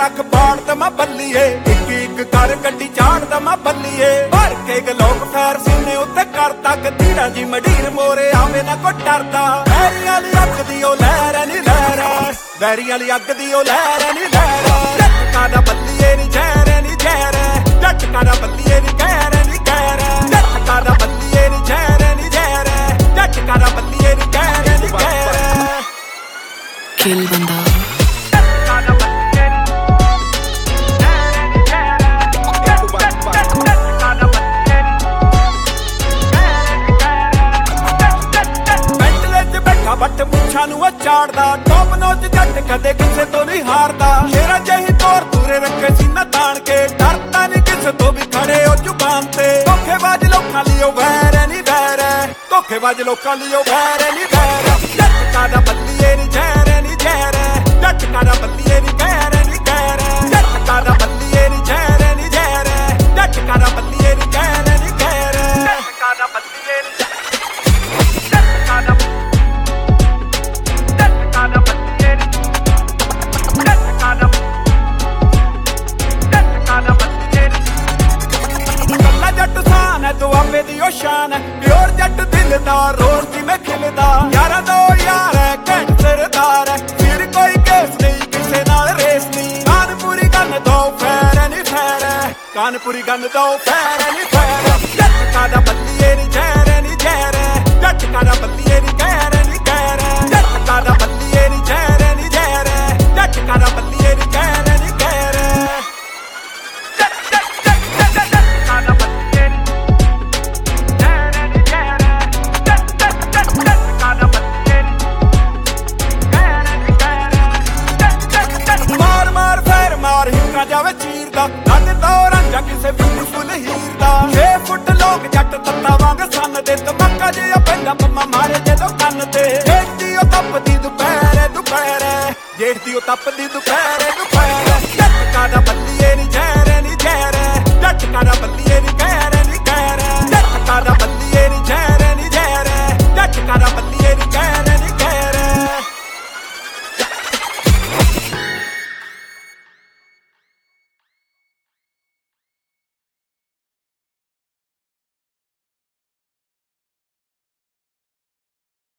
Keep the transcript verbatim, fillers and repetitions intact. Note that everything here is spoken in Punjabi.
ਲੱਖ ਬਾੜ ਦਮਾ ਬੱਲੀਏ ਇੱਕ ਇੱਕ ਕਰ ਗੱਡੀ ਚਾੜ ਦਮਾ ਬੱਲੀਏ ਭਰ ਕੇ ਗਲੋਕ ਫੈਰ ਸੀਨੇ ਉੱਤੇ ਕਰਦਾ ਕਤੀੜਾ ਜੀ ਮਢੀਰ ਮੋਰੇ ਆਵੇ ਨਾ ਕੋ ਡਰਦਾ ਵੈਰੀਆਂ ਦੀ ਅੱਗ ਦੀ ਉਹ ਲਹਿਰ ਨੀ ਲਹਿਰ ਵੈਰੀਆਂ ਦੀ ਅੱਗ ਦੀ ਉਹ ਲਹਿਰ ਨੀ ਲਹਿਰ ਝਟਕਾ ਦਾ ਬੱਲੀਏ ਨੀ ਜ਼ਹਿਰ ਨੀ ਜ਼ਹਿਰ ਝਟਕਾ ਦਾ ਬੱਲੀਏ ਨੀ ਕਹਿਰ ਨੀ ਕਹਿਰ ਝਟਕਾ ਦਾ ਬੱਲੀਏ ਨੀ ਜ਼ਹਿਰ ਨੀ ਜ਼ਹਿਰ ਝਟਕਾ ਦਾ ਬੱਲੀਏ ਨੀ ਕਹਿਰ ਨੀ ਕਹਿਰ ਕਿਲ ਬੰਦਾ ਬੱਟ ਮੁੱਛਾਂ ਨੂੰ ਚਾੜਦਾ ਟੋਪ ਨੋਚ ਜੱਟ ਕਦੇ ਕਿਸੇ ਤੋਂ ਨਹੀਂ ਹਾਰਦਾ ਸ਼ੇਰਾਂ ਜਿਹੀ ਤੋਰ ਤੂਰੇ ਰੱਖੇ ਸੀਨਾ ਤਾਣ ਕੇ ਡਰਦਾ ਨਹੀਂ ਕਿਸੇ ਤੋਂ ਵੀ ਖੜੇ ਹੋ ਜ਼ੁਬਾਨ ਤੇ ਧੋਖੇਬਾਜ਼ ਲੋਕਾਂ ਲਈ ਉਹ ਵੈਰ ਨਹੀਂ ਵੈਰ ਧੋਖੇਬਾਜ਼ ਲੋਕਾਂ ਲਈ ਉਹ ਵੈਰ ਨਹੀਂ ਵੈਰ ਝਟਕਾ ਦਾ ਬੱਲੀਏ ਨਹੀਂ ਜ਼ਹਿਰ ਨਹੀਂ ਜ਼ਹਿਰ ਝਟਕਾ ਦਾ ਬੱਲੀਏ ਨਹੀਂ ਕਹਿਰ ਨਹੀਂ ਕਹਿਰ ਝਟਕਾ ਦਾ ਬੱਲੀਏ ਨਹੀਂ ਜ਼ਹਿਰ ਨਹੀਂ ਜ਼ਹਿਰ ਝਟਕਾ ਦਾ ਬੱਲੀਏ ਨਹੀਂ ਕਹਿਰ ਨਹੀਂ ਕਹਿਰ ਝਟਕਾ ਦਾ ਬੱਲੀਏ ਨਹੀਂ ਝਟਕਾ ਦਾ ਦੁਆਬੇ ਦੀ ਉਹ ਸ਼ਾਨ ਹੈ ਪਿਓਰ ਜੱਟ ਦਿਲਦਾਰ ਰੋਜ਼ ਜਿਵੇਂ ਖਿਲਦਾ ਯਾਰਾਂ ਦਾ ਯਾਰ ਹੈ ਘੈਂਟ ਸਰਦਾਰ ਹੈ ਫਿਰ ਕੋਈ ਕੇਸ ਨਹੀਂ ਕਿਸੇ ਨਾਲ ਰੇਸ ਨਹੀਂ ਕਾਨਪੁਰੀ ਗੰਨ ਦੋ ਫੈਰ ਨਹੀਂ ਫੈਰ ਕਾਨਪੁਰੀ ਗੰਨ ਦੋ ਫੈਰ ਨਹੀਂ ਫੈਰ ਝਟਕਾ ਦਾ ਬੱਲੀਏ ਨਹੀਂ ਜ਼ਹਿਰ ਨਹੀਂ ਜ਼ਹਿਰ ਝਟਕਾ ਦਾ ਬੱਲੀਏ ਨਹੀਂ ਕਹਿਰ ਨਹੀਂ ਕਹਿਰ ਝਟਕਾ ਦਾ ਬੱਲੀਏ ਨਹੀਂ ਜ਼ਹਿਰ ਨਹੀਂ ਜ਼ਹਿਰ ਝਟਕਾ ਦਾ ਬੱਲੀਏ ਨਹੀਂ ਕਹਿਰ ਨਹੀਂ ਕਹਿਰ ਜਾਵੇ ਚੀਰਦਾ ਲੱਗਦਾ ਰਾਂਝਾ ਕਿਸੇ ਬਿਊਟੀਫੁਲ ਹੀਰ ਦਾ ਛੇ ਫੁੱਟ ਲੋਕ ਜੱਟ ਤੱਤਾ ਵਾਂਗ ਸੰਨ ਦੇ ਧਮਾਕਾ ਜਿਹਾ ਪੈਂਦਾ ਪੰਮਾ ਮਾਰੇ ਜਦੋਂ ਕੰਨ ਤੇ ਜੇਠ ਦੀ ਉਹ ਤਪਦੀ ਦੁਪਹਿਰ ਦੁਪਹਿਰ ਜੇਠ ਦੀ ਉਹ ਤਪਦੀ ਦੁਪਹਿਰ ਦੁਪਹਿਰ